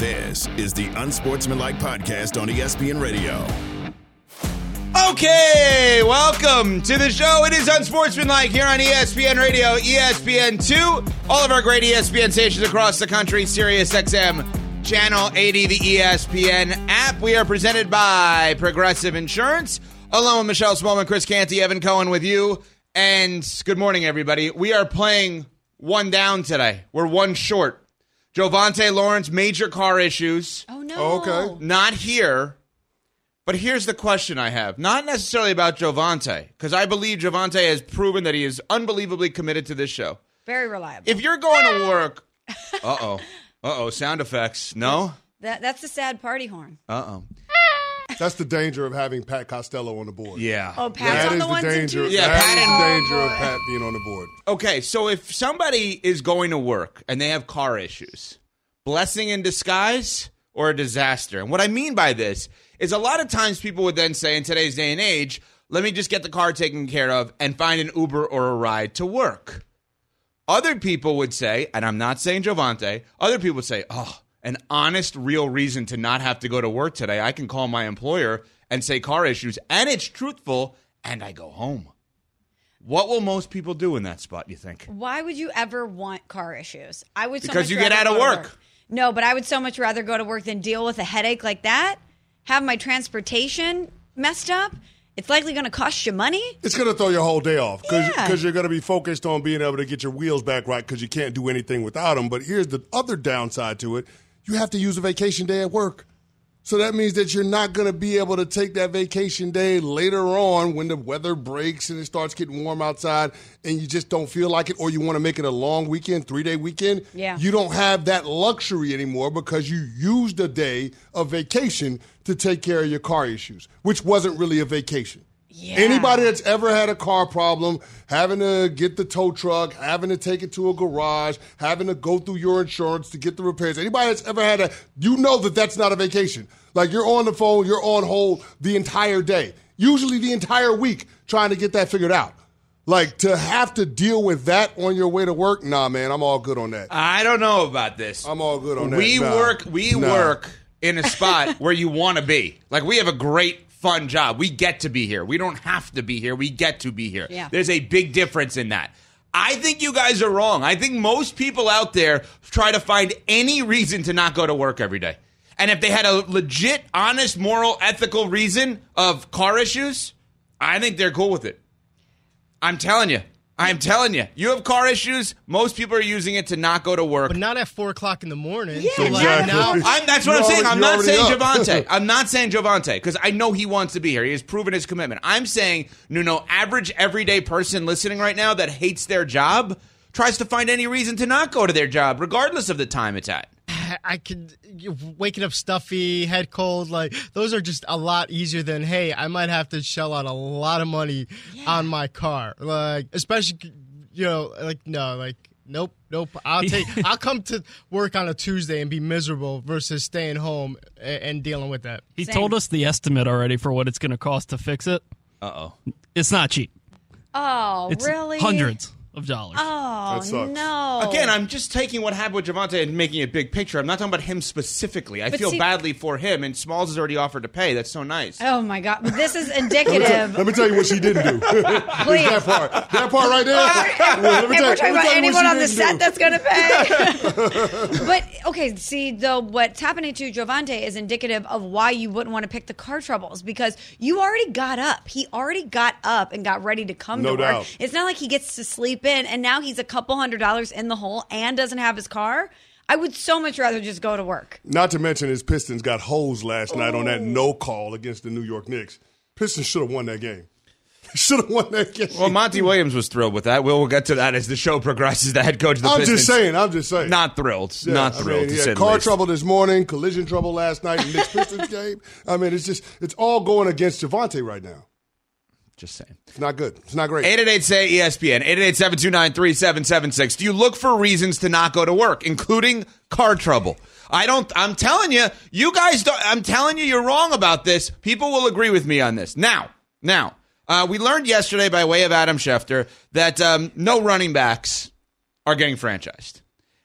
This is the Unsportsmanlike Podcast on ESPN Radio. Okay, welcome to the show. It is Unsportsmanlike here on ESPN Radio, ESPN2, all of our great ESPN stations across the country, Sirius XM, Channel 80, the ESPN app. We are presented by Progressive Insurance. Along with Michelle Smallman, Chris Canty, Evan Cohen with you. And good morning, everybody. We are playing one down today. We're one short. Jovante Lawrence, major car issues. Oh, no. Oh, okay. Not here. But here's the question I have. Not necessarily about Jovante, because I believe Jovante has proven that he is unbelievably committed to this show. Very reliable. If you're going to work... Uh-oh, sound effects. No? That's the sad party horn. Uh-oh. That's the danger of having Pat Costello on the board. Yeah. Oh, Pat's That on is the ones the and danger. twos. Yeah, That Pat is and- the danger of Pat being on the board. Okay, so if somebody is going to work and they have car issues, blessing in disguise or a disaster? And what I mean by this is a lot of times people would then say in today's day and age, let me just get the car taken care of and find an Uber or a ride to work. Other people would say, and I'm not saying Jovante, other people would say, an honest, real reason to not have to go to work today. I can call my employer and say car issues, and it's truthful, and I go home. What will most people do in that spot, you think? Why would you ever want car issues? I would so Because much you get rather out of go to work. No, but I would so much rather go to work than deal with a headache like that. Have my transportation messed up. It's likely going to cost you money. It's going to throw your whole day off because Yeah. you're going to be focused on being able to get your wheels back right because you can't do anything without them. But here's the other downside to it. You have to use a vacation day at work. So that means that you're not going to be able to take that vacation day later on when the weather breaks and it starts getting warm outside and you just don't feel like it, or you want to make it a long weekend, 3-day weekend. Yeah. You don't have that luxury anymore because you used a day of vacation to take care of your car issues, which wasn't really a vacation. Yeah. Anybody that's ever had a car problem, having to get the tow truck, having to take it to a garage, having to go through your insurance to get the repairs, anybody that's ever had that, you know that that's not a vacation. Like you're on the phone, you're on hold the entire day, usually the entire week trying to get that figured out. Like to have to deal with that on your way to work, nah, man, I'm all good on that. I don't know about this. I'm all good on that. We Nah. work in a spot where you want to be. Like we have a great, fun job. We get to be here. We don't have to be here. We get to be here. Yeah. There's a big difference in that. I think you guys are wrong. I think most people out there try to find any reason to not go to work every day. And if they had a legit, honest, moral, ethical reason of car issues, I think they're cool with it. I'm telling you. You have car issues. Most people are using it to not go to work. But not at 4 o'clock in the morning. Yeah, So like exactly. now, That's what I'm saying. I'm You're not already saying up. Jovante. I'm not saying Jovante because I know he wants to be here. He has proven his commitment. I'm saying, average everyday person listening right now that hates their job tries to find any reason to not go to their job, regardless of the time it's at. I could waking up stuffy, head cold. Like those are just a lot easier than hey, I might have to shell out a lot of money on my car. Like especially nope. I'll come to work on a Tuesday and be miserable versus staying home and dealing with that. He Same. told us the estimate already for what it's going to cost to fix it. Uh-oh. It's not cheap. Oh, It's really? hundreds of dollars. Oh, That sucks. no. Again, I'm just taking what happened with Jovante and making a big picture. I'm not talking about him specifically. I But feel see- badly for him, and Smalls has already offered to pay. That's so nice. Oh, my God. But this is indicative. Let me tell you what she didn't do. Please. That part right there. Let me And we're tell talking you about what anyone she on the didn't set do. that's going to pay. But, okay, see, though, what's happening to Jovante is indicative of why you wouldn't want to pick the car troubles because you already got up. He already got up and got ready to come No to work. doubt. It's not like he gets to sleep in, and now he's a couple $100 in the hole and doesn't have his car. I would so much rather just go to work. Not to mention his Pistons got hosed last night on that no call against the New York Knicks. Pistons should have won that game. Should have won that game. Well, Monty Williams was thrilled with that. We'll get to that as the show progresses. The head coach of the I'm Pistons. just saying. Not thrilled. Yeah, Not I thrilled, mean, to he say had the car least. trouble this morning, collision trouble last night in the Knicks Pistons game. I mean, it's all going against Jovante right now. Just saying. It's not good. It's not great. 888-SAY-ESPN, 888-729-3776. Do you look for reasons to not go to work, including car trouble? I'm telling you, you guys don't, I'm telling you, you're wrong about this. People will agree with me on this. Now, we learned yesterday by way of Adam Schefter that no running backs are getting franchised.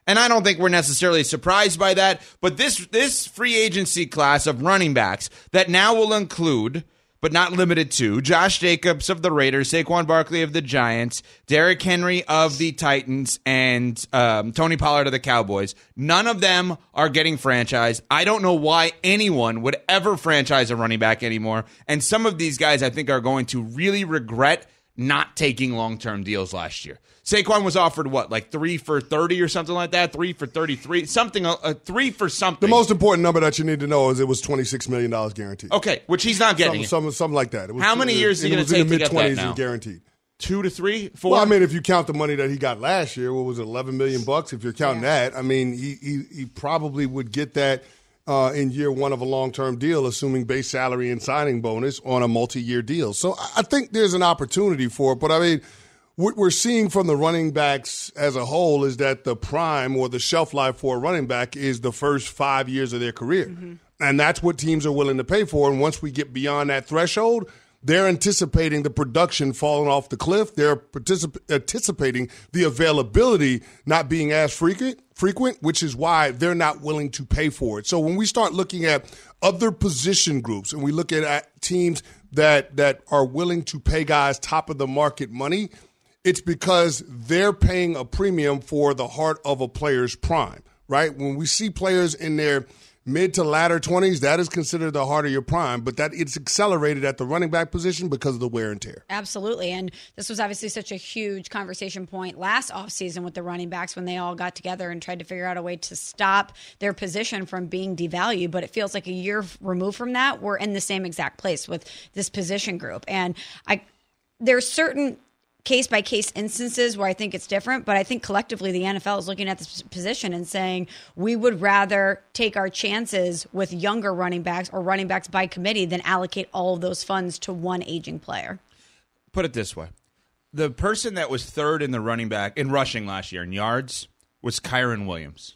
And I don't think we're necessarily surprised by that. But this free agency class of running backs that now will include, but not limited to, Josh Jacobs of the Raiders, Saquon Barkley of the Giants, Derrick Henry of the Titans, and Tony Pollard of the Cowboys. None of them are getting franchised. I don't know why anyone would ever franchise a running back anymore. And some of these guys I think are going to really regret not taking long-term deals last year. Saquon was offered what, like 3 for 30 or something like that? 3 for 33, something, 3 for something. The most important number that you need to know is it was $26 million guaranteed. Okay, which he's not getting. Something like that. It was, how many years is he going to take to get that now? In the mid-20s guaranteed. 2 to 3, 4? Well, I mean, if you count the money that he got last year, what was it, $11 million? If you're counting that, I mean, he probably would get that in year one of a long-term deal, assuming base salary and signing bonus on a multi-year deal. So I think there's an opportunity for it. But, I mean, what we're seeing from the running backs as a whole is that the prime or the shelf life for a running back is the first 5 years of their career. Mm-hmm. And that's what teams are willing to pay for. And once we get beyond that threshold, they're anticipating the production falling off the cliff. They're anticipating the availability not being as frequent, which is why they're not willing to pay for it. So when we start looking at other position groups and we look at teams that are willing to pay guys top of the market money, it's because they're paying a premium for the heart of a player's prime, right? When we see players in their mid to latter 20s, that is considered the heart of your prime, but that it's accelerated at the running back position because of the wear and tear. Absolutely. And this was obviously such a huge conversation point last offseason with the running backs when they all got together and tried to figure out a way to stop their position from being devalued. But it feels like a year removed from that, we're in the same exact place with this position group. And there's certain case-by-case instances where I think it's different, but I think collectively the NFL is looking at this position and saying we would rather take our chances with younger running backs or running backs by committee than allocate all of those funds to one aging player. Put it this way. The person that was third in the running back in rushing last year in yards was Kyren Williams.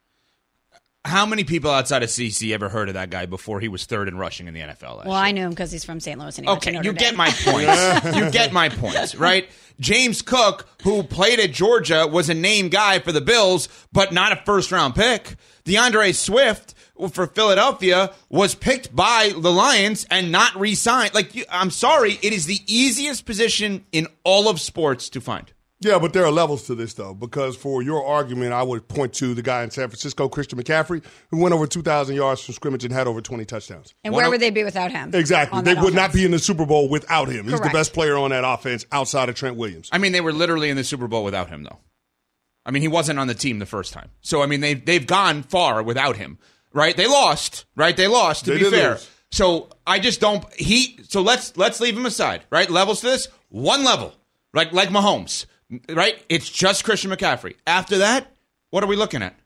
How many people outside of CC ever heard of that guy before he was third in rushing in the NFL last year? I knew him because he's from St. Louis. And okay, you get my point. You get my point, right? James Cook, who played at Georgia, was a named guy for the Bills, but not a first-round pick. DeAndre Swift for Philadelphia was picked by the Lions and not re-signed. I'm sorry, it is the easiest position in all of sports to find. Yeah, but there are levels to this, though, because for your argument, I would point to the guy in San Francisco, Christian McCaffrey, who went over 2,000 yards from scrimmage and had over 20 touchdowns. And where would they be without him? Exactly. They would not be in the Super Bowl without him. He's Correct. the best player on that offense outside of Trent Williams. I mean, they were literally in the Super Bowl without him, though. I mean, he wasn't on the team the first time. So, I mean, they've gone far without him, right? They lost, right? They lost, to be fair. Lose. So, I just don't – so let's leave him aside, right? Levels to this, one level, like Mahomes. Right? It's just Christian McCaffrey. After that, what are we looking at?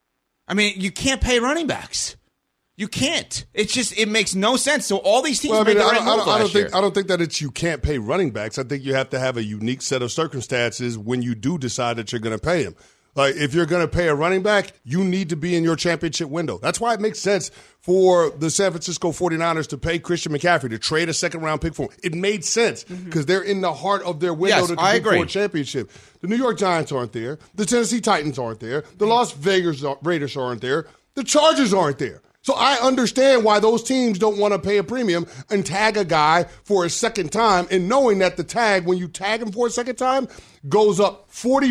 I mean, you can't pay running backs. You can't. It's just, it makes no sense. So all these teams made the right move last year. I don't think that it's you can't pay running backs. I think you have to have a unique set of circumstances when you do decide that you're going to pay him. Like, if you're going to pay a running back, you need to be in your championship window. That's why it makes sense for the San Francisco 49ers to pay Christian McCaffrey, to trade a second-round pick for him. It made sense because they're in the heart of their window to compete for a championship. The New York Giants aren't there. The Tennessee Titans aren't there. The Las Vegas Raiders aren't there. The Chargers aren't there. So I understand why those teams don't want to pay a premium and tag a guy for a second time, and knowing that the tag, when you tag him for a second time, goes up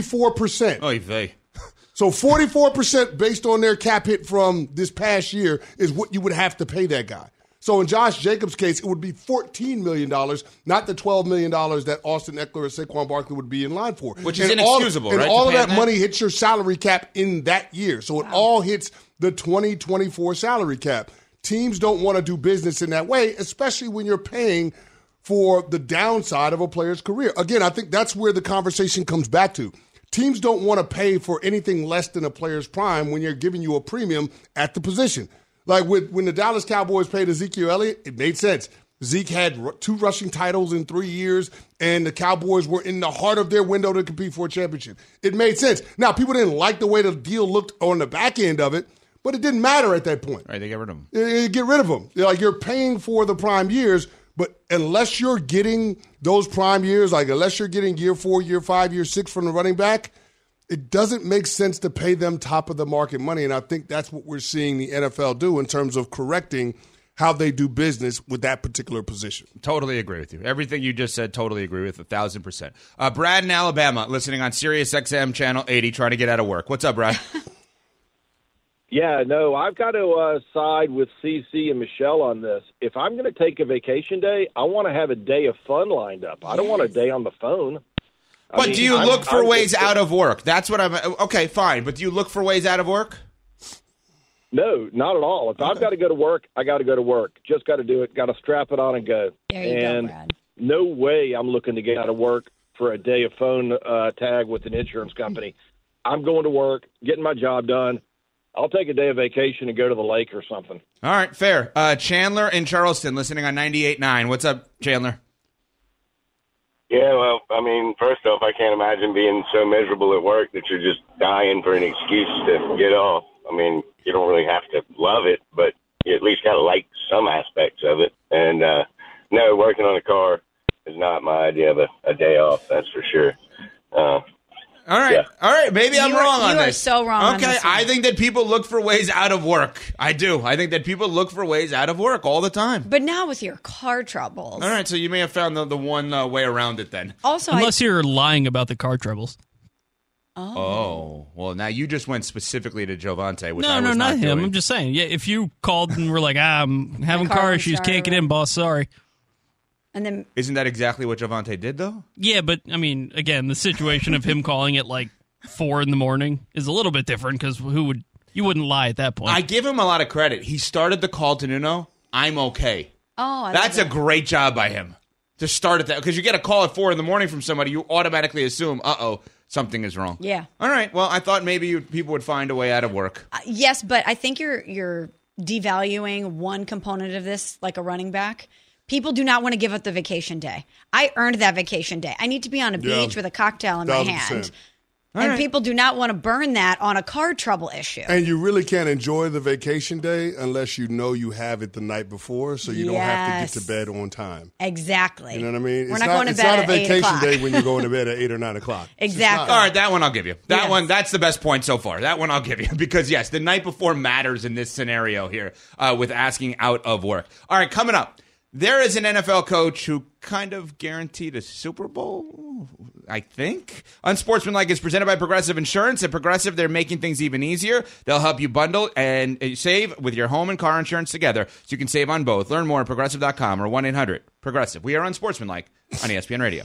44%. Oy vey. So 44% based on their cap hit from this past year is what you would have to pay that guy. So in Josh Jacobs' case, it would be $14 million, not the $12 million that Austin Eckler or Saquon Barkley would be in line for. Which is inexcusable, right? And all of that money hits your salary cap in that year. So it all hits the 2024 salary cap. Teams don't want to do business in that way, especially when you're paying for the downside of a player's career. Again, I think that's where the conversation comes back to. Teams don't want to pay for anything less than a player's prime when you're giving you a premium at the position. Like when the Dallas Cowboys paid Ezekiel Elliott, it made sense. Zeke had 2 rushing titles in 3 years, and the Cowboys were in the heart of their window to compete for a championship. It made sense. Now, people didn't like the way the deal looked on the back end of it, but it didn't matter at that point. Right, they get rid of him. You get rid of them. Like, you're paying for the prime years, but unless you're getting those prime years, like unless you're getting year 4, year 5, year 6 from the running back, it doesn't make sense to pay them top of the market money. And I think that's what we're seeing the NFL do in terms of correcting how they do business with that particular position. Totally agree with you. Everything you just said, totally agree with 1,000%. Brad in Alabama, listening on Sirius XM Channel 80, trying to get out of work. What's up, Brad? Yeah, no, I've got to side with CC and Michelle on this. If I'm going to take a vacation day, I want to have a day of fun lined up. I don't want a day on the phone. But do you look for ways out of work? That's what I'm – okay, fine. But do you look for ways out of work? No, not at all. If I've got to go to work, I got to go to work. Just got to do it. Got to strap it on and go. There you go, Brad. No way I'm looking to get out of work for a day of phone tag with an insurance company. I'm going to work, getting my job done. I'll take a day of vacation and go to the lake or something. All right, fair. Chandler in Charleston, listening on 98.9. What's up, Chandler? Yeah, well, I mean, first off, I can't imagine being so miserable at work that you're just dying for an excuse to get off. I mean, you don't really have to love it, but you at least got to like some aspects of it. And, no, working on a car is not my idea of a day off, that's for sure. All right. Yeah. All right. Maybe I'm wrong on this. You are so wrong Okay. on this one. I think that people look for ways out of work. I do. I think that people look for ways out of work all the time. But now with your car troubles. All right. So you may have found the one way around it then. Also, Unless you're lying about the car troubles. Oh. Well, now you just went specifically to Jovante, which No, I was not him. doing. I'm just saying. Yeah, if you called and were like, I'm having car car won't issues, start can't get or in, boss, sorry. And then Isn't that exactly what Jovante did, though? Yeah, but, I mean, again, the situation of him calling at like 4 a.m. is a little bit different because you wouldn't lie at that point. I give him a lot of credit. He started the call to Nuno, I'm okay. That's a great job by him to start at that. Because you get a call at 4 a.m. from somebody, you automatically assume, something is wrong. Yeah. All right. Well, I thought maybe people would find a way out of work. yes, but I think you're devaluing one component of this, like a running back. People do not want to give up the vacation day. I earned that vacation day. I need to be on a beach with a cocktail in my 1,000%. hand. And people do not want to burn that on a car trouble issue. And you really can't enjoy the vacation day unless you know you have it the night before, so you don't have to get to bed on time. Exactly. You know what I mean? We're not going to bed at 8 o'clock. It's not a vacation day when you're going to bed at 8 or 9 o'clock. Exactly. All right, that one I'll give you. That Yes. one, that's the best point so far. That one I'll give you. Because, yes, the night before matters in this scenario here with asking out of work. All right, coming up. There is an NFL coach who kind of guaranteed a Super Bowl, I think. Unsportsmanlike is presented by Progressive Insurance. At Progressive, they're making things even easier. They'll help you bundle and save with your home and car insurance together so you can save on both. Learn more at Progressive.com or 1-800-PROGRESSIVE. We are Unsportsmanlike on ESPN Radio.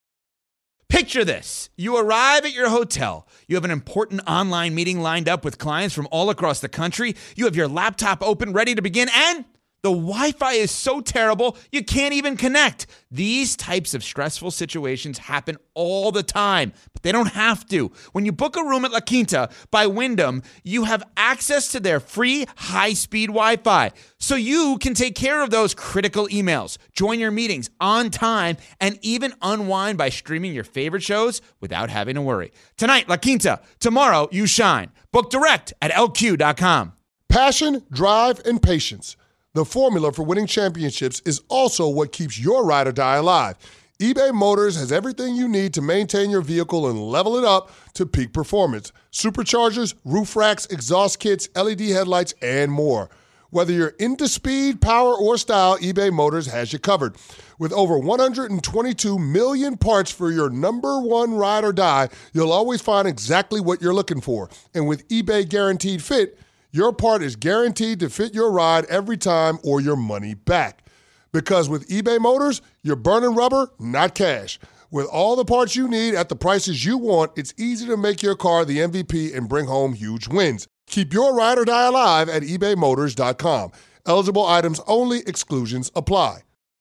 Picture this. You arrive at your hotel. You have an important online meeting lined up with clients from all across the country. You have your laptop open, ready to begin, and the Wi-Fi is so terrible, you can't even connect. These types of stressful situations happen all the time, but they don't have to. When you book a room at La Quinta by Wyndham, you have access to their free high-speed Wi-Fi, so you can take care of those critical emails, join your meetings on time, and even unwind by streaming your favorite shows without having to worry. Tonight, La Quinta. Tomorrow, you shine. Book direct at LQ.com. Passion, drive, and patience. The formula for winning championships is also what keeps your ride or die alive. eBay Motors has everything you need to maintain your vehicle and level it up to peak performance. Superchargers, roof racks, exhaust kits, LED headlights, and more. Whether you're into speed, power, or style, eBay Motors has you covered. With over 122 million parts for your number one ride or die, you'll always find exactly what you're looking for. And with eBay Guaranteed Fit, your part is guaranteed to fit your ride every time or your money back. Because with eBay Motors, you're burning rubber, not cash. With all the parts you need at the prices you want, it's easy to make your car the MVP and bring home huge wins. Keep your ride or die alive at ebaymotors.com. Eligible items only. Exclusions apply.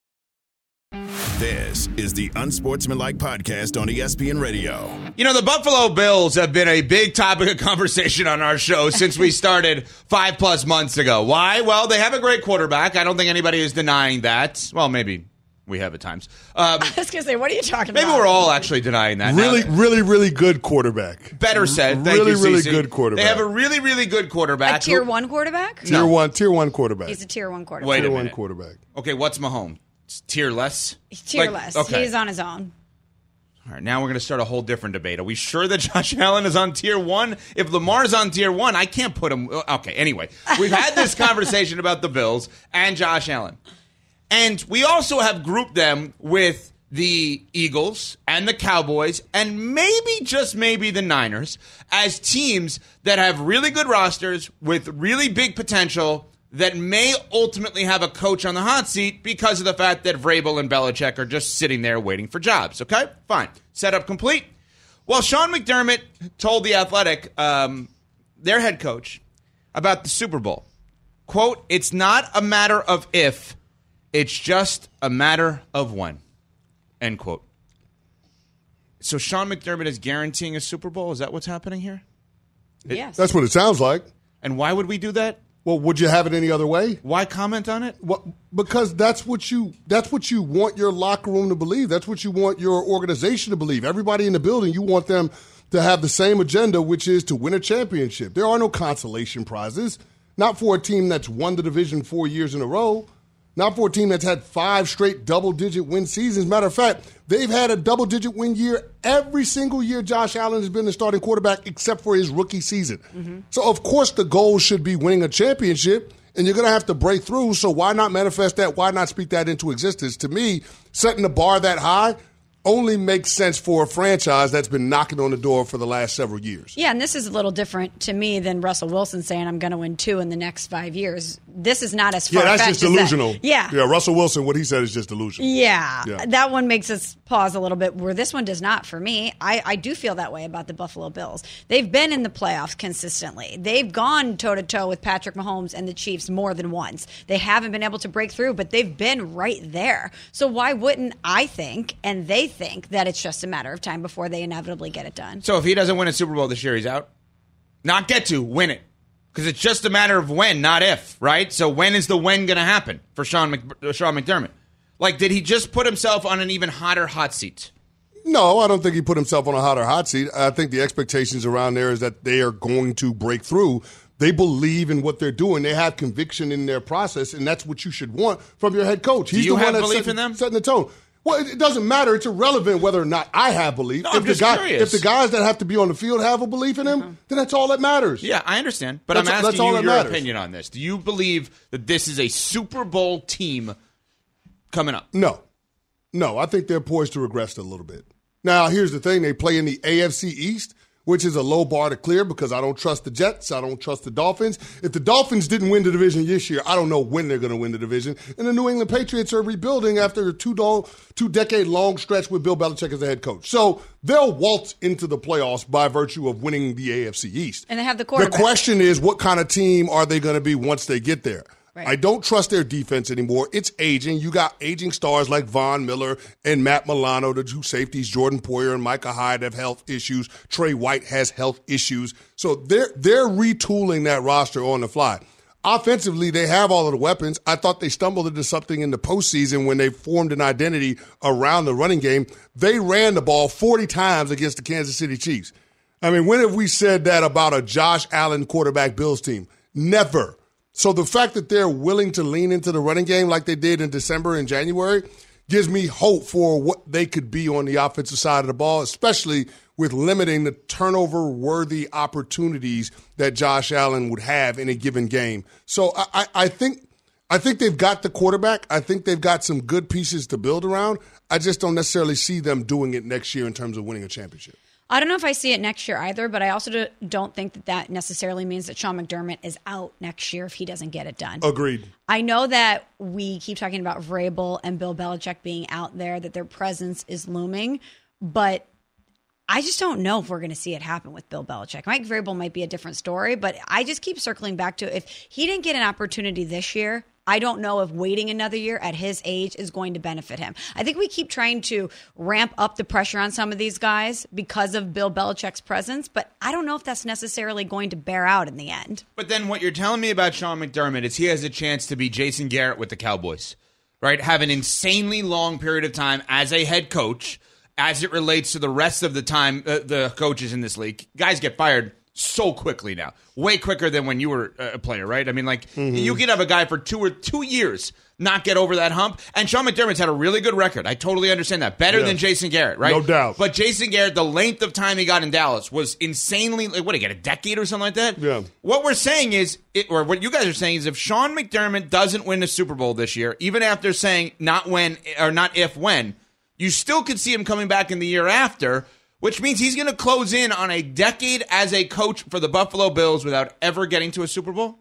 This is the Unsportsmanlike Podcast on ESPN Radio. You know, the Buffalo Bills have been a big topic of conversation on our show since we started 5+ months ago. Why? Well, they have a great quarterback. I don't think anybody is denying that. Well, maybe we have at times. I was going to say, what are you talking about? Maybe we're all actually denying that. Really good quarterback. Better said. Thank you, Really CeCe. good quarterback. They have a really good quarterback. A tier 1 quarterback? Tier one quarterback. He's a tier 1 quarterback. Wait a Tier 1 minute. quarterback. Okay, what's Mahomes? Tier less? Tier less. Okay. He's on his own. All right, now we're going to start a whole different debate. Are we sure that Josh Allen is on tier 1? If Lamar's on tier 1, I can't put him. Okay, anyway, we've had this conversation about the Bills and Josh Allen. And we also have grouped them with the Eagles and the Cowboys and maybe, just maybe, the Niners as teams that have really good rosters with really big potential that may ultimately have a coach on the hot seat because of the fact that Vrabel and Belichick are just sitting there waiting for jobs. Okay? Fine. Setup complete. Well, Sean McDermott told The Athletic, their head coach, about the Super Bowl. Quote, "It's not a matter of if, it's just a matter of when." End quote. So Sean McDermott is guaranteeing a Super Bowl? Is that what's happening here? Yes. That's what it sounds like. And why would we do that? Well, would you have it any other way? Why comment on it? Well, because that's what you want your locker room to believe. That's what you want your organization to believe. Everybody in the building, you want them to have the same agenda, which is to win a championship. There are no consolation prizes. Not for a team that's won the division 4 years in a row. Not for a team that's had 5 straight double-digit win seasons. Matter of fact, they've had a double-digit win year every single year Josh Allen has been the starting quarterback except for his rookie season. Mm-hmm. So, of course, the goal should be winning a championship, and you're going to have to break through. So why not manifest that? Why not speak that into existence? To me, setting the bar that high only makes sense for a franchise that's been knocking on the door for the last several years. Yeah, and this is a little different to me than Russell Wilson saying I'm going to win 2 in the next 5 years. This is not as far-fetched. Yeah, that's just delusional. Yeah, Russell Wilson, what he said is just delusional. Yeah, that one makes us pause a little bit, where this one does not for me. I do feel that way about the Buffalo Bills. They've been in the playoffs consistently. They've gone toe-to-toe with Patrick Mahomes and the Chiefs more than once. They haven't been able to break through, but they've been right there. So why wouldn't I think, and they think, that it's just a matter of time before they inevitably get it done? So if he doesn't win a Super Bowl this year, he's out? Not get to, win it. Because it's just a matter of when, not if, right? So when is the when going to happen for Sean McDermott? Like, did he just put himself on an even hotter hot seat? No, I don't think he put himself on a hotter hot seat. I think the expectations around there is that they are going to break through. They believe in what they're doing. They have conviction in their process, and that's what you should want from your head coach. He's the one that's belief in them? Setting the tone. Well, it doesn't matter. It's irrelevant whether or not I have belief. No, I'm just curious. If the guys that have to be on the field have a belief in him, then that's all that matters. Yeah, I understand. But I'm asking you your opinion on this. Do you believe that this is a Super Bowl team coming up? No. I think they're poised to regress a little bit. Now, here's the thing. They play in the AFC East, which is a low bar to clear because I don't trust the Jets. I don't trust the Dolphins. If the Dolphins didn't win the division this year, I don't know when they're going to win the division. And the New England Patriots are rebuilding after a two-decade-long stretch with Bill Belichick as the head coach. So they'll waltz into the playoffs by virtue of winning the AFC East. And they have the quarterback. The question is, what kind of team are they going to be once they get there? Right. I don't trust their defense anymore. It's aging. You got aging stars like Von Miller and Matt Milano, the two safeties. Jordan Poyer and Micah Hyde have health issues. Trey White has health issues. So they're retooling that roster on the fly. Offensively, they have all of the weapons. I thought they stumbled into something in the postseason when they formed an identity around the running game. They ran the ball 40 times against the Kansas City Chiefs. I mean, when have we said that about a Josh Allen quarterback Bills team? Never. So the fact that they're willing to lean into the running game like they did in December and January gives me hope for what they could be on the offensive side of the ball, especially with limiting the turnover-worthy opportunities that Josh Allen would have in a given game. So I think they've got the quarterback. I think they've got some good pieces to build around. I just don't necessarily see them doing it next year in terms of winning a championship. I don't know if I see it next year either, but I also don't think that necessarily means that Sean McDermott is out next year if he doesn't get it done. Agreed. I know that we keep talking about Vrabel and Bill Belichick being out there, that their presence is looming, but I just don't know if we're going to see it happen with Bill Belichick. Mike Vrabel might be a different story, but I just keep circling back to if he didn't get an opportunity this year, I don't know if waiting another year at his age is going to benefit him. I think we keep trying to ramp up the pressure on some of these guys because of Bill Belichick's presence, but I don't know if that's necessarily going to bear out in the end. But then what you're telling me about Sean McDermott is he has a chance to be Jason Garrett with the Cowboys, right? Have an insanely long period of time as a head coach as it relates to the rest of the time the coaches in this league. Guys get fired so quickly now, way quicker than when you were a player, right? I mean, like you could have a guy for 2 years not get over that hump, and Sean McDermott's had a really good record. I totally understand that, better than Jason Garrett, right? No doubt. But Jason Garrett, the length of time he got in Dallas was insanely. Like, what, he got a decade or something like that? Yeah. What we're saying is, or what you guys are saying is, if Sean McDermott doesn't win the Super Bowl this year, even after saying not when or not if when, you still could see him coming back in the year after. Which means he's going to close in on a decade as a coach for the Buffalo Bills without ever getting to a Super Bowl?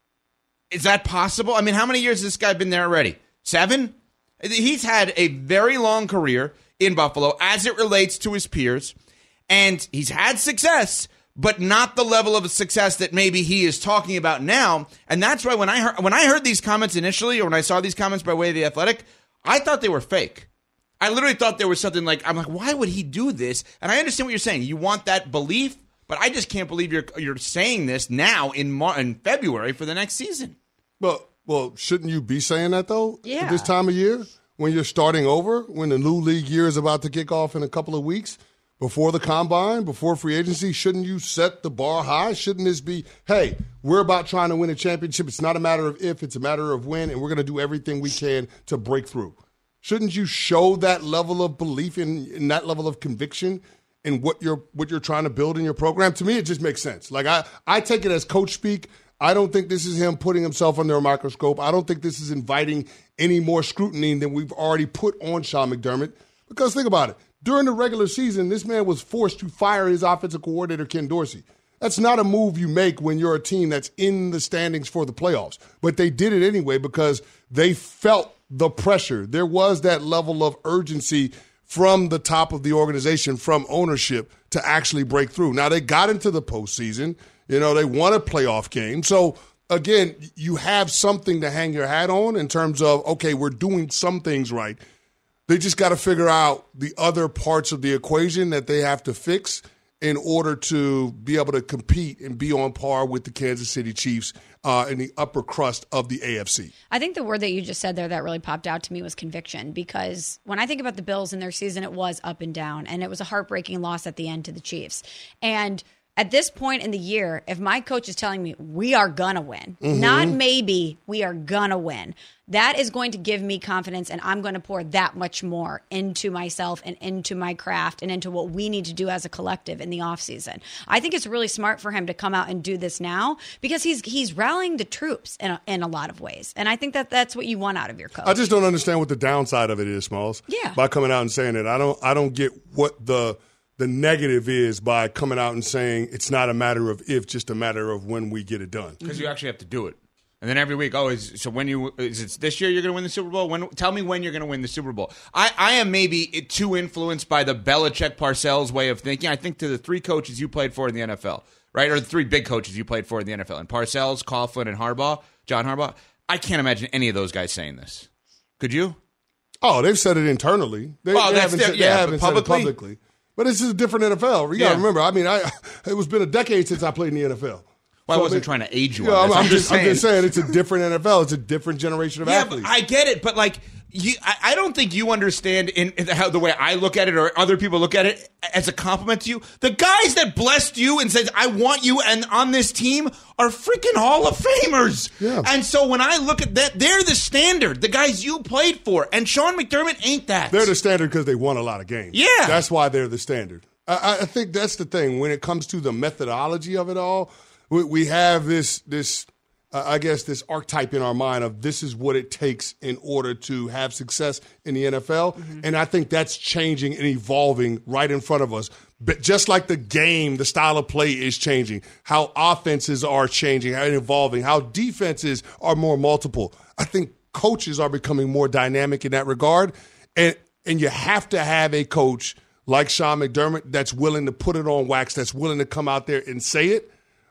Is that possible? I mean, how many years has this guy been there already? 7? He's had a very long career in Buffalo as it relates to his peers, and he's had success, but not the level of success that maybe he is talking about now. And that's why when I heard these comments initially, or when I saw these comments by way of The Athletic, I thought they were fake. I literally thought there was something like, I'm like, why would he do this? And I understand what you're saying. You want that belief, but I just can't believe you're saying this now in February for the next season. Well, shouldn't you be saying that, though? Yeah. At this time of year, when you're starting over, when the new league year is about to kick off in a couple of weeks, before the combine, before free agency, shouldn't you set the bar high? Shouldn't this be, hey, we're about trying to win a championship. It's not a matter of if, it's a matter of when, and we're going to do everything we can to break through. Shouldn't you show that level of belief in that level of conviction in what you're trying to build in your program? To me, it just makes sense. Like I take it as coach speak. I don't think this is him putting himself under a microscope. I don't think this is inviting any more scrutiny than we've already put on Sean McDermott. Because think about it. During the regular season, this man was forced to fire his offensive coordinator, Ken Dorsey. That's not a move you make when you're a team that's in the standings for the playoffs. But they did it anyway because they felt the pressure. There was that level of urgency from the top of the organization, from ownership, to actually break through. Now, they got into the postseason. You know, they won a playoff game. So, again, you have something to hang your hat on in terms of, okay, we're doing some things right. They just got to figure out the other parts of the equation that they have to fix in order to be able to compete and be on par with the Kansas City Chiefs in the upper crust of the AFC. I think the word that you just said there that really popped out to me was conviction, because when I think about the Bills and their season, it was up and down, and it was a heartbreaking loss at the end to the Chiefs. And at this point in the year, if my coach is telling me we are going to win, not maybe, we are going to win, that is going to give me confidence, and I'm going to pour that much more into myself and into my craft and into what we need to do as a collective in the offseason. I think it's really smart for him to come out and do this now because he's rallying the troops in a lot of ways. And I think that that's what you want out of your coach. I just don't understand what the downside of it is, Smalls. Yeah. By coming out and saying it. I don't get what the negative is by coming out and saying it's not a matter of if, just a matter of when we get it done. Because you actually have to do it. And then every week, is it this year you're going to win the Super Bowl? Tell me when you're going to win the Super Bowl. I am maybe too influenced by the Belichick-Parcells way of thinking. I think to the 3 coaches you played for in the NFL, right, or the 3 big coaches you played for in the NFL, and Parcells, Coughlin, and John Harbaugh, I can't imagine any of those guys saying this. Could you? Oh, they've said it internally. They haven't said it publicly. But this is a different NFL. You got to remember, I mean, it's been a decade since I played in the NFL. Well, I wasn't trying to age you. I'm just saying it's a different NFL. It's a different generation of athletes. But I get it, but like, I don't think you understand in how the way I look at it or other people look at it as a compliment to you. The guys that blessed you and said, I want you and on this team are freaking Hall of Famers. Yeah. And so when I look at that, they're the standard, the guys you played for. And Sean McDermott ain't that. They're the standard because they won a lot of games. Yeah. That's why they're the standard. I think that's the thing. When it comes to the methodology of it all, we have this archetype in our mind of this is what it takes in order to have success in the NFL. Mm-hmm. And I think that's changing and evolving right in front of us. But just like the game, the style of play is changing, how offenses are changing and evolving, how defenses are more multiple. I think coaches are becoming more dynamic in that regard. And you have to have a coach like Sean McDermott that's willing to put it on wax, that's willing to come out there and say it.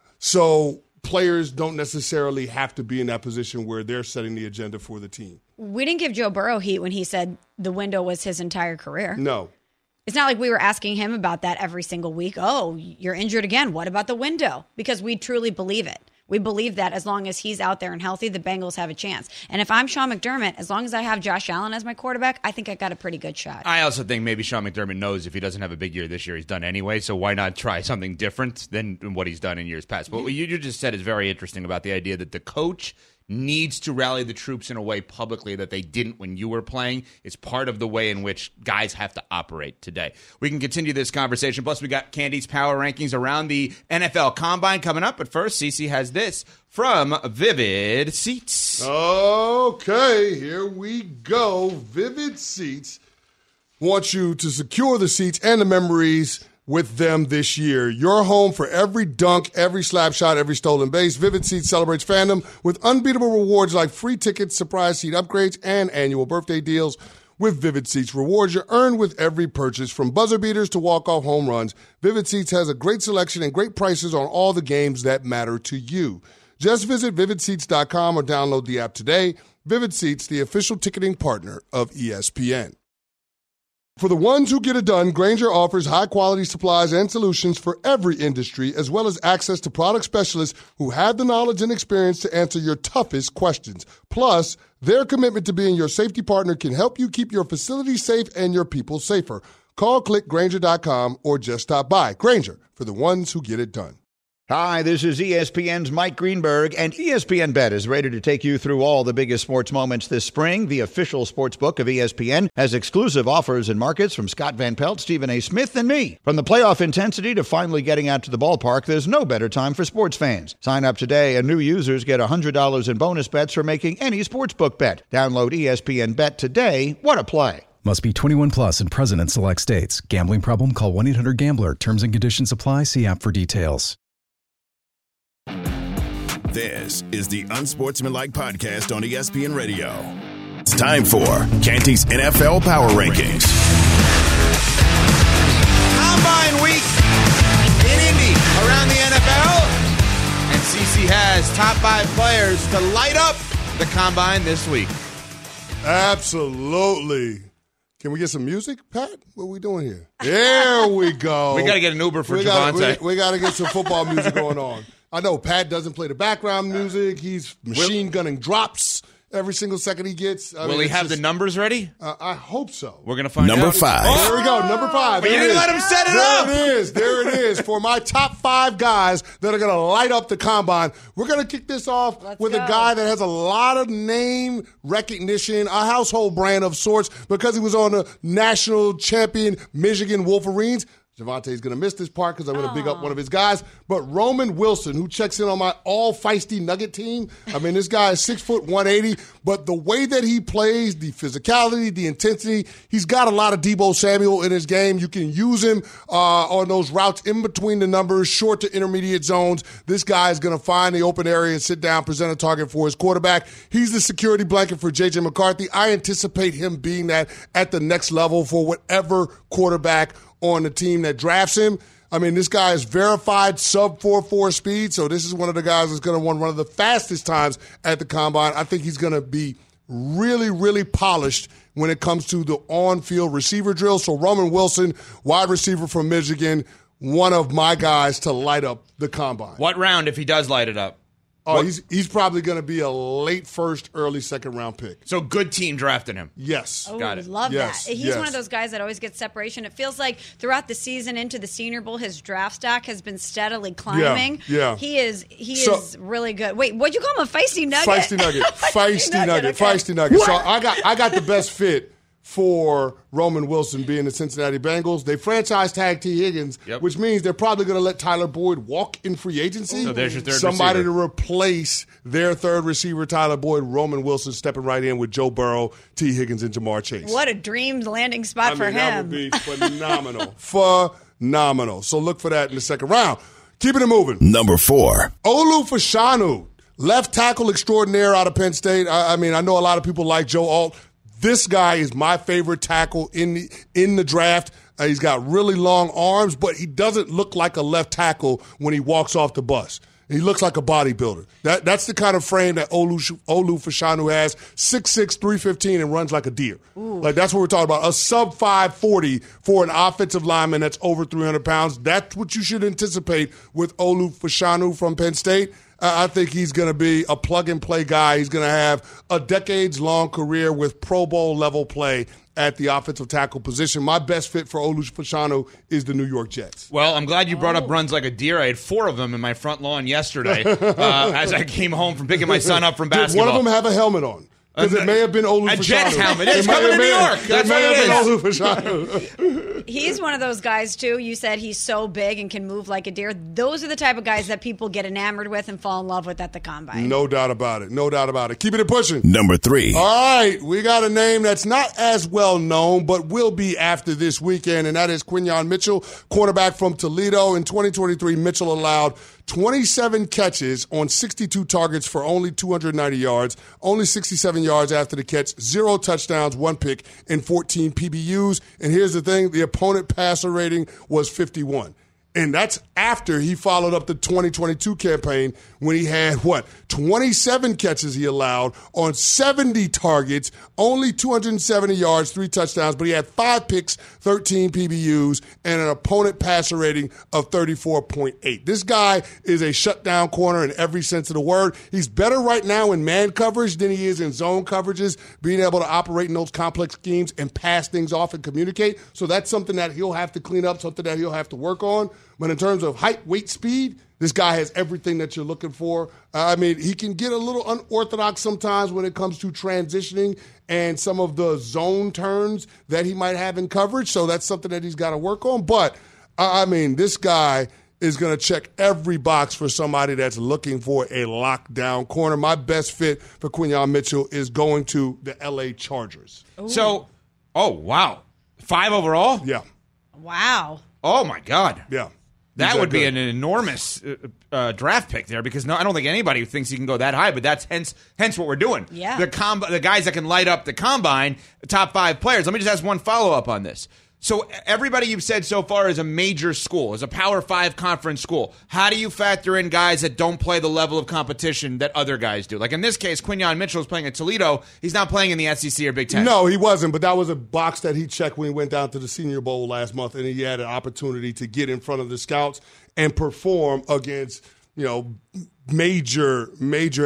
So players don't necessarily have to be in that position where they're setting the agenda for the team. We didn't give Joe Burrow heat when he said the window was his entire career. No. It's not like we were asking him about that every single week. Oh, you're injured again. What about the window? Because we truly believe it. We believe that as long as he's out there and healthy, the Bengals have a chance. And if I'm Sean McDermott, as long as I have Josh Allen as my quarterback, I think I got a pretty good shot. I also think maybe Sean McDermott knows if he doesn't have a big year this year, he's done anyway. So why not try something different than what he's done in years past? But what you just said is very interesting about the idea that the coach needs to rally the troops in a way publicly that they didn't when you were playing. It's part of the way in which guys have to operate today. We can continue this conversation. Plus, we got Candy's power rankings around the NFL Combine coming up. But first, Cece has this from Vivid Seats. Okay, here we go. Vivid Seats wants you to secure the seats and the memories with them this year. Your home for every dunk, every slap shot, every stolen base. Vivid Seats celebrates fandom with unbeatable rewards like free tickets, surprise seat upgrades, and annual birthday deals. With Vivid Seats rewards you earn with every purchase, from buzzer beaters to walk-off home runs. Vivid Seats has a great selection and great prices on all the games that matter to you. Just visit vividseats.com or download the app today. Vivid Seats, the official ticketing partner of ESPN. For the ones who get it done, Grainger offers high-quality supplies and solutions for every industry, as well as access to product specialists who have the knowledge and experience to answer your toughest questions. Plus, their commitment to being your safety partner can help you keep your facility safe and your people safer. Call, click Grainger.com, or just stop by. Grainger, for the ones who get it done. Hi, this is ESPN's Mike Greenberg, and ESPN Bet is ready to take you through all the biggest sports moments this spring. The official sports book of ESPN has exclusive offers and markets from Scott Van Pelt, Stephen A. Smith, and me. From the playoff intensity to finally getting out to the ballpark, there's no better time for sports fans. Sign up today, and new users get $100 in bonus bets for making any sportsbook bet. Download ESPN Bet today. What a play. Must be 21 plus and present in select states. Gambling problem? Call 1-800-GAMBLER. Terms and conditions apply. See app for details. This is the Unsportsmanlike Podcast on ESPN Radio. It's time for Canty's NFL Power Rankings. Combine week in Indy around the NFL. And CC has top 5 players to light up the Combine this week. Absolutely. Can we get some music, Pat? What are we doing here? There we go. We got to get an Uber for Javante. We got to get some football music going on. I know Pat doesn't play the background music. He's machine gunning drops every single second he gets. Will he have the numbers ready? I hope so. We're going to find Number out. 5. Oh, there we go. Number 5. But you didn't let him set it up. There it is. For my top 5 guys that are going to light up the Combine, we're going to kick this off with a guy that has a lot of name recognition, a household brand of sorts, because he was on the national champion Michigan Wolverines. Javante's going to miss this part because I'm going to big up one of his guys. But Roman Wilson, who checks in on my all-feisty Nugget team. I mean, this guy is 6 foot 180, but the way that he plays, the physicality, the intensity, he's got a lot of Deebo Samuel in his game. You can use him on those routes in between the numbers, short to intermediate zones. This guy is going to find the open area and sit down, present a target for his quarterback. He's the security blanket for J.J. McCarthy. I anticipate him being that at the next level for whatever quarterback on the team that drafts him. I mean, this guy is verified sub 4.4 speed, so this is one of the guys that's going to run one of the fastest times at the Combine. I think he's going to be really, really polished when it comes to the on-field receiver drill. So Roman Wilson, wide receiver from Michigan, one of my guys to light up the Combine. What round if he does light it up? Oh, he's probably going to be a late first, early second round pick. So good team drafting him. Yes. Oh, Got it. Love Yes, that. He's yes. one of those guys that always gets separation. It feels like throughout the season into the Senior Bowl, his draft stock has been steadily climbing. Yeah. He is really good. Wait, what'd you call him? A feisty nugget? Feisty nugget. Feisty nugget. Okay. Feisty nugget. So I got the best fit for Roman Wilson being the Cincinnati Bengals. They franchise tag T. Higgins, which means they're probably going to let Tyler Boyd walk in free agency. So there's your third Somebody receiver. to replace their third receiver, Tyler Boyd. Roman Wilson stepping right in with Joe Burrow, T. Higgins, and Jamar Chase. What a dream landing spot for him. That would be phenomenal. Phenomenal. So look for that in the second round. Keeping it moving. Number 4. Olu Fashanu, left tackle extraordinaire out of Penn State. I mean, I know a lot of people like Joe Alt. This guy is my favorite tackle in the draft. He's got really long arms, but he doesn't look like a left tackle when he walks off the bus. He looks like a bodybuilder. That's the kind of frame that Olu Fashanu has. 6'6", 315, and runs like a deer. Ooh. Like, that's what we're talking about. A sub 540 for an offensive lineman that's over 300 pounds. That's what you should anticipate with Olu Fashanu from Penn State. I think he's going to be a plug-and-play guy. He's going to have a decades-long career with Pro Bowl-level play at the offensive tackle position. My best fit for Olu Fashanu is the New York Jets. Well, I'm glad you brought up runs like a deer. I had 4 of them in my front lawn yesterday as I came home from picking my son up from basketball. Did one of them have a helmet on? Because it may have been Olu Fashanu. A Jets helmet. It's coming to New York. That's what it is. Olu He's one of those guys, too. You said he's so big and can move like a deer. Those are the type of guys that people get enamored with and fall in love with at the Combine. No doubt about it. No doubt about it. Keeping it pushing. Number 3. All right. We got a name that's not as well known, but will be after this weekend, and that is Quinyon Mitchell, cornerback from Toledo. In 2023, Mitchell allowed 27 catches on 62 targets for only 290 yards, only 67 yards after the catch, 0 touchdowns, 1 pick, and 14 PBUs. And here's the thing, the opponent passer rating was 51. And that's after he followed up the 2022 campaign when he had, 27 catches he allowed on 70 targets, only 270 yards, 3 touchdowns, but he had 5 picks, 13 PBUs, and an opponent passer rating of 34.8. This guy is a shutdown corner in every sense of the word. He's better right now in man coverage than he is in zone coverages, being able to operate in those complex schemes and pass things off and communicate. So that's something that he'll have to clean up, something that he'll have to work on. But in terms of height, weight, speed, this guy has everything that you're looking for. He can get a little unorthodox sometimes when it comes to transitioning and some of the zone turns that he might have in coverage. So that's something that he's got to work on. But, this guy is going to check every box for somebody that's looking for a lockdown corner. My best fit for Quinyon Mitchell is going to the L.A. Chargers. Ooh. So, wow. 5 overall? Yeah. Wow. Oh, my God. Yeah. That would be an enormous draft pick there because I don't think anybody thinks he can go that high, but that's hence what we're doing. Yeah. The guys that can light up the Combine, the top 5 players. Let me just ask one follow-up on this. So everybody you've said so far is a major school, is a Power 5 conference school. How do you factor in guys that don't play the level of competition that other guys do? Like in this case, Quinyon Mitchell is playing at Toledo. He's not playing in the SEC or Big Ten. No, he wasn't, but that was a box that he checked when he went down to the Senior Bowl last month, and he had an opportunity to get in front of the scouts and perform against, major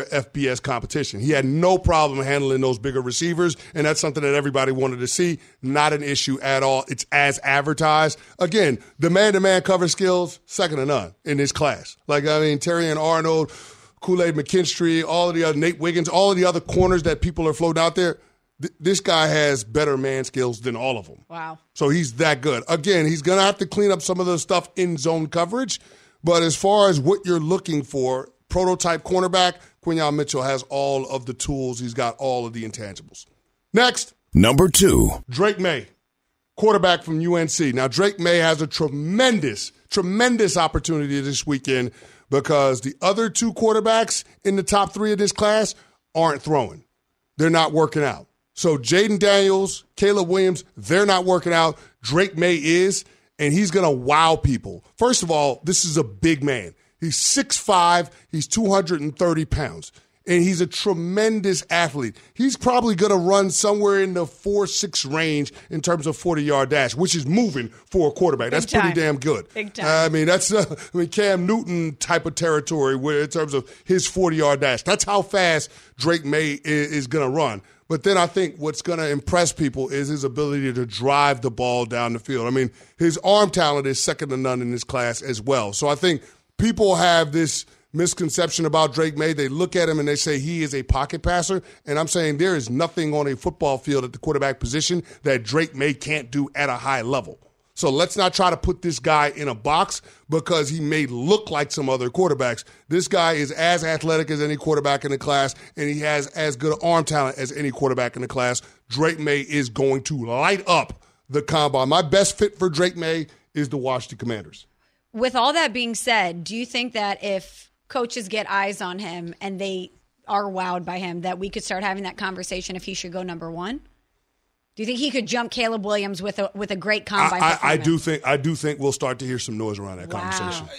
FBS competition. He had no problem handling those bigger receivers, and that's something that everybody wanted to see. Not an issue at all. It's as advertised. Again, the man-to-man cover skills, second to none in this class. Terrion Arnold, Kool-Aid McKinstry, all of the other, Nate Wiggins, all of the other corners that people are floating out there, this guy has better man skills than all of them. Wow. So he's that good. Again, he's going to have to clean up some of the stuff in zone coverage, but as far as what you're looking for, prototype cornerback, Quinyon Mitchell has all of the tools. He's got all of the intangibles. Next. Number 2. Drake May, quarterback from UNC. Now, Drake May has a tremendous opportunity this weekend because the other 2 quarterbacks in the top 3 of this class aren't throwing. They're not working out. So Jaden Daniels, Caleb Williams, they're not working out. Drake May is, and he's going to wow people. First of all, this is a big man. He's 6'5", he's 230 pounds, and he's a tremendous athlete. He's probably going to run somewhere in the 4.6 range in terms of 40-yard dash, which is moving for a quarterback. That's pretty damn good. Big time. That's Cam Newton type of territory in terms of his 40-yard dash. That's how fast Drake May is going to run. But then I think what's going to impress people is his ability to drive the ball down the field. His arm talent is second to none in this class as well. So I think people have this misconception about Drake May. They look at him and they say he is a pocket passer. And I'm saying there is nothing on a football field at the quarterback position that Drake May can't do at a high level. So let's not try to put this guy in a box because he may look like some other quarterbacks. This guy is as athletic as any quarterback in the class, and he has as good arm talent as any quarterback in the class. Drake May is going to light up the Combine. My best fit for Drake May is the Washington Commanders. With all that being said, do you think that if coaches get eyes on him and they are wowed by him, that we could start having that conversation if he should go number 1? Do you think he could jump Caleb Williams with a great Combine performance? I do think we'll start to hear some noise around that conversation.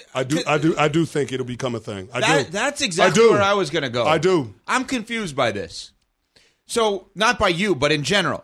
I do think it'll become a thing. That's exactly where I was going to go. I do. I'm confused by this. So, not by you, but in general.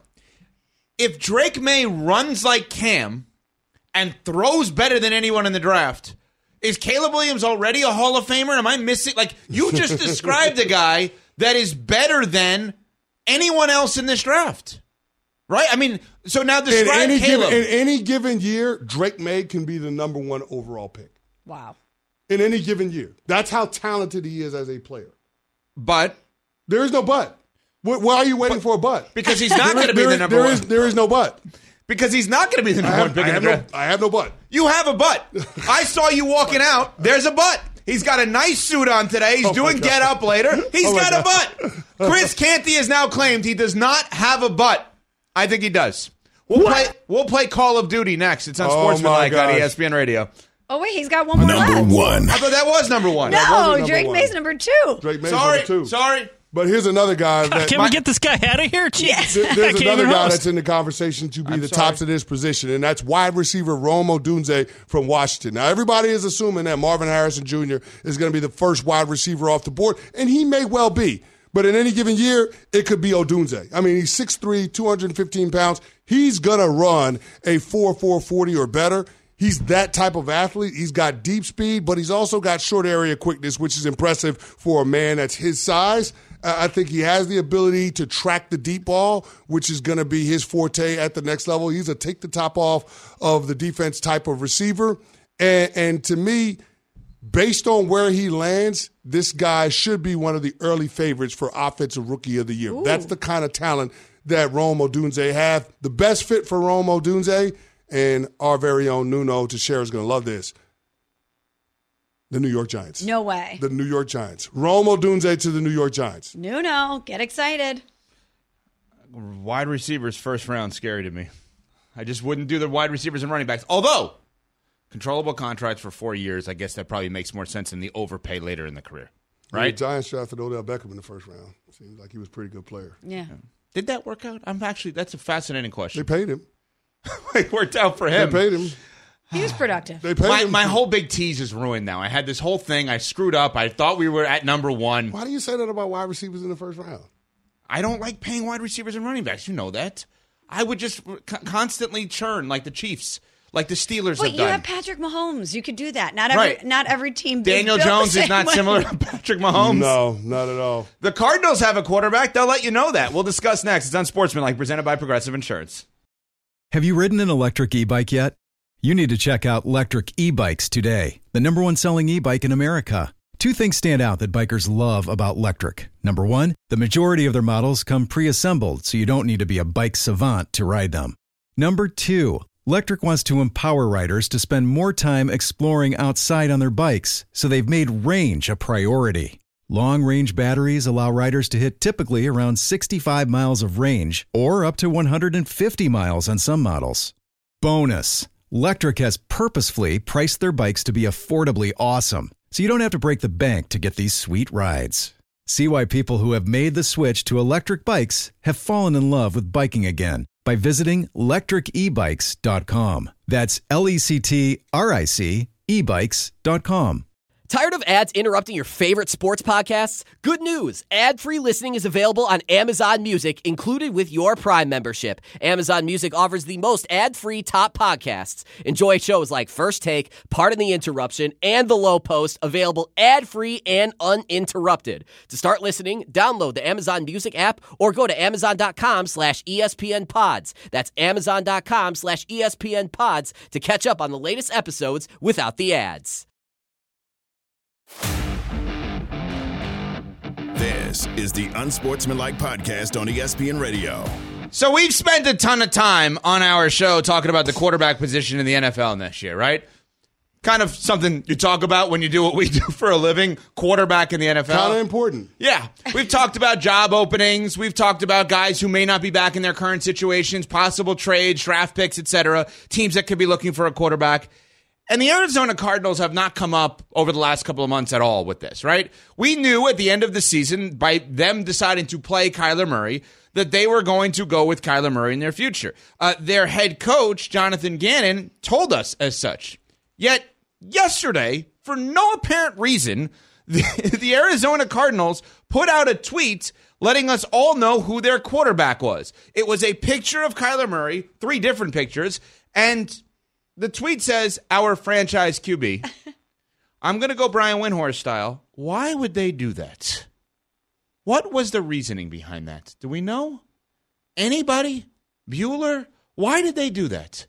If Drake May runs like Cam and throws better than anyone in the draft, Is Caleb Williams already a Hall of Famer? Am I missing? Like, you just described a guy that is better than anyone else in this draft. Right? I mean, so now describe Caleb. In any given year, Drake May can be the number 1 overall pick. Wow. In any given year. That's how talented he is as a player. But? There is no but. Why are you waiting for a but? Because he's not going to be the number 1. There is no but. Because he's not going to be the number 1 pick in the draft. I have no but. You have a but. I saw you walking out. There's a but. He's got a nice suit on today. He's doing Get Up later. He's got a but. Chris Canty has now claimed he does not have a but. I think he does. We'll play Call of Duty next. It's on Sportsmanlike on ESPN Radio. Oh, wait, he's got one more left. Number 1. I thought that was number 1. No, Drake May's number 2. Drake May's number 2. Sorry. But here's another guy. Can we get this guy out of here? Jeez. There's another guy that's in the conversation to be tops of this position, and that's wide receiver Rome Odunze from Washington. Now, everybody is assuming that Marvin Harrison Jr. is going to be the first wide receiver off the board, and he may well be. But in any given year, it could be Odunze. I mean, he's 6'3", 215 pounds. He's going to run a 4.40 or better. He's that type of athlete. He's got deep speed, but he's also got short area quickness, which is impressive for a man that's his size. I think he has the ability to track the deep ball, which is going to be his forte at the next level. He's a take the top off of the defense type of receiver. And to me, based on where he lands, this guy should be one of the early favorites for Offensive Rookie of the Year. Ooh. That's the kind of talent that Rome Odunze have. The best fit for Rome Odunze, and our very own Nuno Teixeira is going to love this, the New York Giants. No way. The New York Giants. Rome Odunze to the New York Giants. Nuno, get excited. Wide receivers first round scary to me. I just wouldn't do the wide receivers and running backs. Although, controllable contracts for 4 years, I guess that probably makes more sense than the overpay later in the career. Right? The Giants drafted Odell Beckham in the first round. Seems like he was a pretty good player. Yeah. Did that work out? That's a fascinating question. They paid him. It worked out for him. They paid him. He was productive. They paid him. My whole big tease is ruined now. I had this whole thing. I screwed up. I thought we were at number 1. Why do you say that about wide receivers in the first round? I don't like paying wide receivers and running backs. You know that. I would just constantly churn like the Chiefs, like the Steelers have done. But you have Patrick Mahomes. You could do that. Not every team. Daniel Jones is not similar to Patrick Mahomes. No, not at all. The Cardinals have a quarterback. They'll let you know that. We'll discuss next. It's on Sportsmanlike, presented by Progressive Insurance. Have you ridden an electric e-bike yet? You need to check out Electric E-Bikes today, the #1 selling e-bike in America. 2 things stand out that bikers love about Electric. Number 1, the majority of their models come pre-assembled, so you don't need to be a bike savant to ride them. Number 2, Electric wants to empower riders to spend more time exploring outside on their bikes, so they've made range a priority. Long-range batteries allow riders to hit typically around 65 miles of range, or up to 150 miles on some models. Bonus! Electric has purposefully priced their bikes to be affordably awesome, so you don't have to break the bank to get these sweet rides. See why people who have made the switch to electric bikes have fallen in love with biking again by visiting lectricebikes.com. That's LECTRIC ebikes.com. Tired of ads interrupting your favorite sports podcasts? Good news! Ad-free listening is available on Amazon Music, included with your Prime membership. Amazon Music offers the most ad-free top podcasts. Enjoy shows like First Take, Pardon the Interruption, and The Low Post, available ad-free and uninterrupted. To start listening, download the Amazon Music app or go to amazon.com/ESPN Pods. That's amazon.com/ESPN Pods to catch up on the latest episodes without the ads. This is the Unsportsmanlike Podcast on ESPN Radio. So we've spent a ton of time on our show talking about the quarterback position in the NFL this year, right? Kind of something you talk about when you do what we do for a living, quarterback in the NFL. Kind of important. Yeah. We've talked about job openings. We've talked about guys who may not be back in their current situations, possible trades, draft picks, etc., teams that could be looking for a quarterback. And the Arizona Cardinals have not come up over the last couple of months at all with this, right? We knew at the end of the season, by them deciding to play Kyler Murray, that they were going to go with Kyler Murray in their future. Their head coach, Jonathan Gannon, told us as such. Yet, yesterday, for no apparent reason, the Arizona Cardinals put out a tweet letting us all know who their quarterback was. It was a picture of Kyler Murray, 3 different pictures, and the tweet says, our franchise QB. I'm going to go Brian Windhorst style. Why would they do that? What was the reasoning behind that? Do we know? Anybody? Bueller? Why did they do that?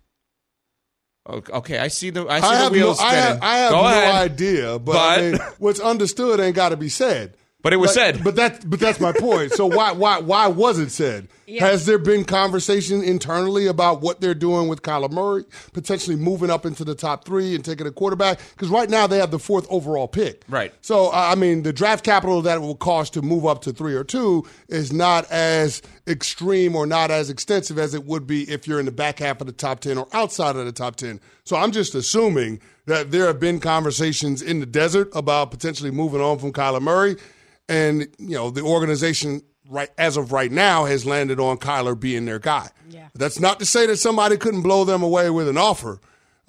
Okay, I see the wheels spinning. I have no idea, but I mean, what's understood ain't got to be said. But it was said. But that's my point. So why was it said? Yeah. Has there been conversation internally about what they're doing with Kyler Murray, potentially moving up into the top 3 and taking a quarterback? Because right now they have the 4th overall pick. Right. So, I mean, the draft capital that it will cost to move up to 3 or 2 is not as extreme or not as extensive as it would be if you're in the back half of the top 10 or outside of the top 10. So I'm just assuming that there have been conversations in the desert about potentially moving on from Kyler Murray. And, the organization as of right now has landed on Kyler being their guy. Yeah. That's not to say that somebody couldn't blow them away with an offer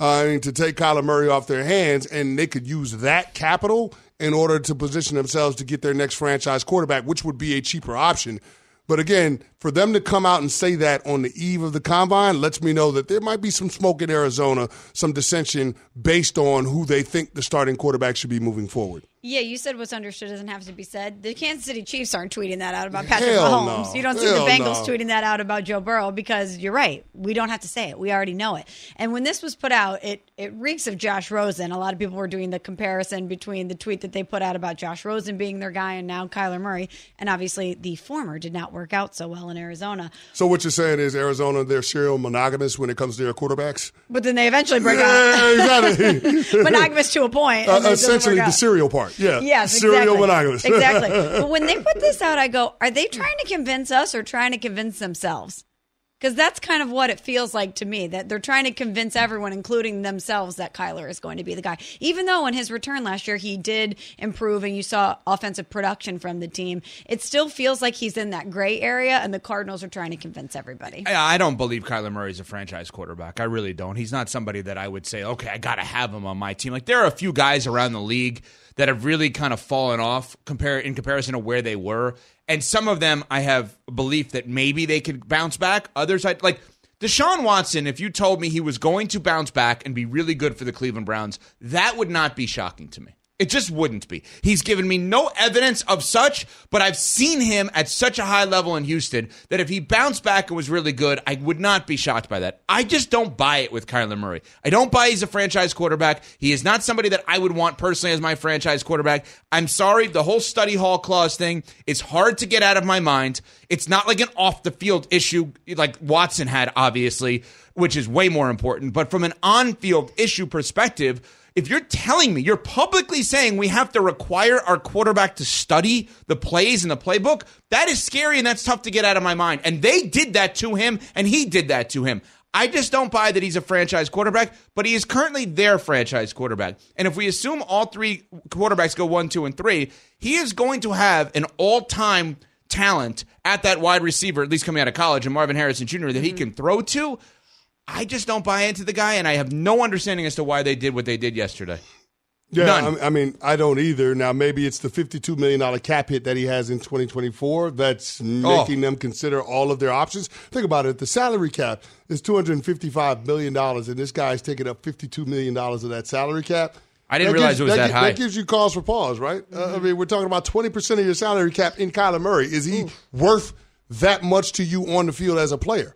to take Kyler Murray off their hands, and they could use that capital in order to position themselves to get their next franchise quarterback, which would be a cheaper option. But again, for them to come out and say that on the eve of the combine lets me know that there might be some smoke in Arizona, some dissension based on who they think the starting quarterback should be moving forward. Yeah, you said what's understood doesn't have to be said. The Kansas City Chiefs aren't tweeting that out about Patrick Mahomes. No. You don't see the Bengals tweeting that out about Joe Burrow because you're right. We don't have to say it. We already know it. And when this was put out, it reeks of Josh Rosen. A lot of people were doing the comparison between the tweet that they put out about Josh Rosen being their guy and now Kyler Murray. And obviously the former did not work out so well in Arizona. So what you're saying is Arizona, they're serial monogamous when it comes to their quarterbacks? But then they eventually break out. Exactly. Monogamous to a point. Essentially the serial part. Yeah. Yes, serial monogamous. Exactly. But when they put this out, I go, are they trying to convince us or trying to convince themselves? Because that's kind of what it feels like to me, that they're trying to convince everyone, including themselves, that Kyler is going to be the guy. Even though in his return last year he did improve and you saw offensive production from the team, it still feels like he's in that gray area and the Cardinals are trying to convince everybody. I don't believe Kyler Murray's a franchise quarterback. I really don't. He's not somebody that I would say, okay, I got to have him on my team. Like, there are a few guys around the league that have really kind of fallen off in comparison to where they were. And some of them, I have belief that maybe they could bounce back. Others, like Deshaun Watson, if you told me he was going to bounce back and be really good for the Cleveland Browns, that would not be shocking to me. It just wouldn't be. He's given me no evidence of such, but I've seen him at such a high level in Houston that if he bounced back and was really good, I would not be shocked by that. I just don't buy it with Kyler Murray. I don't buy he's a franchise quarterback. He is not somebody that I would want personally as my franchise quarterback. I'm sorry, the whole study hall clause thing is hard to get out of my mind. It's not like an off-the-field issue like Watson had, obviously, which is way more important. But from an on-field issue perspective, if you're telling me, you're publicly saying we have to require our quarterback to study the plays in the playbook, that is scary and that's tough to get out of my mind. And they did that to him, and he did that to him. I just don't buy that he's a franchise quarterback, but he is currently their franchise quarterback. And if we assume all 3 quarterbacks go 1, 2, and 3, he is going to have an all-time talent at that wide receiver, at least coming out of college, and Marvin Harrison Jr., that he can throw to. I just don't buy into the guy, and I have no understanding as to why they did what they did yesterday. Yeah, none. I mean, I don't either. Now, maybe it's the $52 million cap hit that he has in 2024 that's making them consider all of their options. Think about it. The salary cap is $255 million, and this guy's taking up $52 million of that salary cap. I didn't realize it was that high. That gives you cause for pause, right? I mean, we're talking about 20% of your salary cap in Kyler Murray. Is he worth that much to you on the field as a player?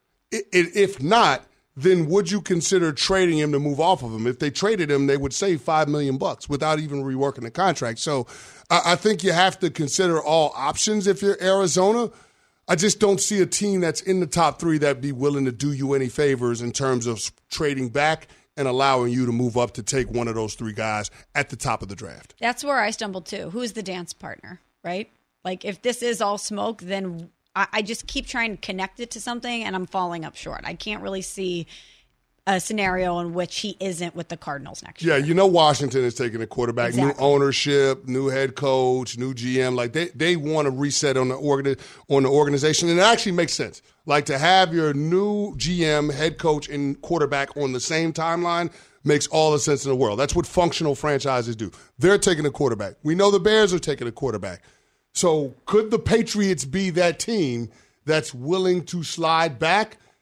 If not, then would you consider trading him to move off of him? If they traded him, they would save $5 million without even reworking the contract. So I think you have to consider all options if you're Arizona. I just don't see a team that's in the top 3 that'd be willing to do you any favors in terms of trading back and allowing you to move up to take one of those 3 guys at the top of the draft. That's where I stumbled too. Who's the dance partner, right? Like, if this is all smoke, then I just keep trying to connect it to something, and I'm falling up short. I can't really see a scenario in which he isn't with the Cardinals next year. Yeah, you know Washington is taking a quarterback, exactly. New ownership, new head coach, new GM. Like, they want to reset on the organization, and it actually makes sense. Like, to have your new GM, head coach, and quarterback on the same timeline makes all the sense in the world. That's what functional franchises do. They're taking a quarterback. We know the Bears are taking a quarterback. So could the Patriots be that team that's willing to slide back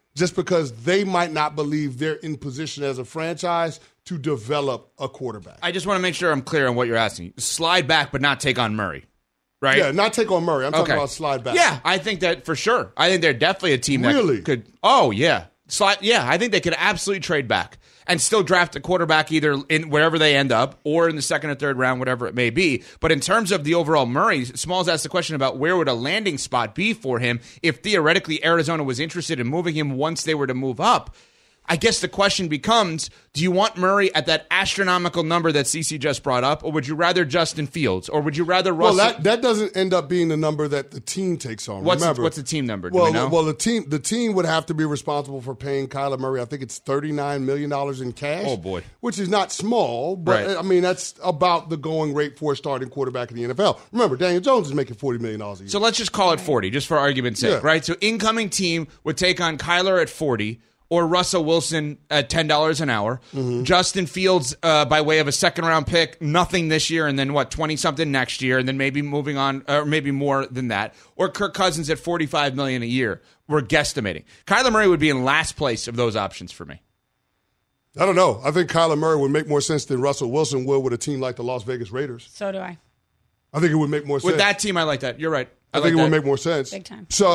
just because they might not believe they're in position as a franchise to develop a quarterback. I just want to make sure I'm clear on what you're asking. Slide back, but not take on Murray, right? Yeah, not take on Murray. I'm talking about slide back. Yeah, I think that for sure. I think they're definitely a team that Really? could. Oh, yeah. I think they could absolutely trade back and still draft a quarterback either in wherever they end up or in the second or third round, whatever it may be. But in terms of the overall Murray, Smalls asked the question about where would a landing spot be for him if theoretically Arizona was interested in moving him once they were to move up. I guess the question becomes, do you want Murray at that astronomical number that CC just brought up, or would you rather Justin Fields, or would you rather Russell? Well, that doesn't end up being the number that the team takes on. What's Remember, the team number? Well, the team would have to be responsible for paying Kyler Murray. I think it's $39 million in cash. Oh, boy. Which is not small, but Right. I mean, that's about the going rate for a starting quarterback in the NFL. Remember, Daniel Jones is making $40 million a year. So let's just call it 40, just for argument's sake, Yeah. right? So incoming team would take on Kyler at 40 or Russell Wilson at $10 an hour. Mm-hmm. Justin Fields by way of a second-round pick, nothing this year, and then 20-something next year, and then maybe moving on, or maybe more than that. Or Kirk Cousins at $45 million a year. We're guesstimating. Kyler Murray would be in last place of those options for me. I don't know. I think Kyler Murray would make more sense than Russell Wilson would with a team like the Las Vegas Raiders. So do I. I think it would make more sense. With that team, I like that. You're right. I think it would make more sense. Big time. So,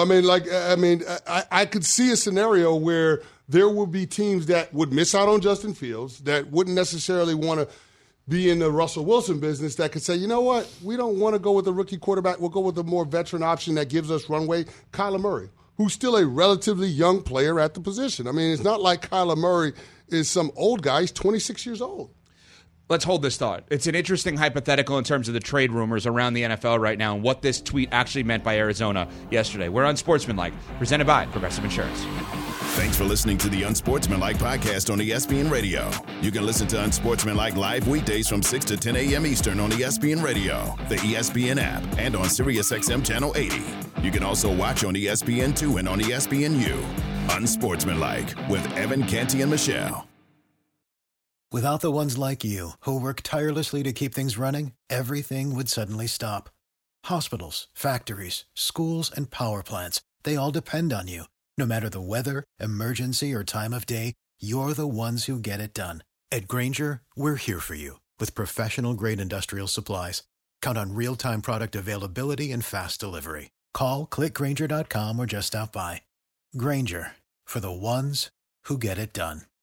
I could see a scenario where there will be teams that would miss out on Justin Fields, that wouldn't necessarily want to be in the Russell Wilson business, that could say, you know what, we don't want to go with a rookie quarterback. We'll go with a more veteran option that gives us runway, Kyler Murray, who's still a relatively young player at the position. I mean, it's not like Kyler Murray is some old guy. He's 26 years old. Let's hold this thought. It's an interesting hypothetical in terms of the trade rumors around the NFL right now and what this tweet actually meant by Arizona yesterday. We're Unsportsmanlike, presented by Progressive Insurance. Thanks for listening to the Unsportsmanlike podcast on ESPN Radio. You can listen to Unsportsmanlike live weekdays from 6 to 10 a.m. Eastern on ESPN Radio, the ESPN app, and on SiriusXM Channel 80. You can also watch on ESPN2 and on ESPNU. Unsportsmanlike with Evan, Canty, and Michelle. Without the ones like you, who work tirelessly to keep things running, everything would suddenly stop. Hospitals, factories, schools, and power plants, they all depend on you. No matter the weather, emergency, or time of day, you're the ones who get it done. At Grainger, we're here for you with professional-grade industrial supplies. Count on real-time product availability and fast delivery. Call, click Grainger.com, or just stop by. Grainger, for the ones who get it done.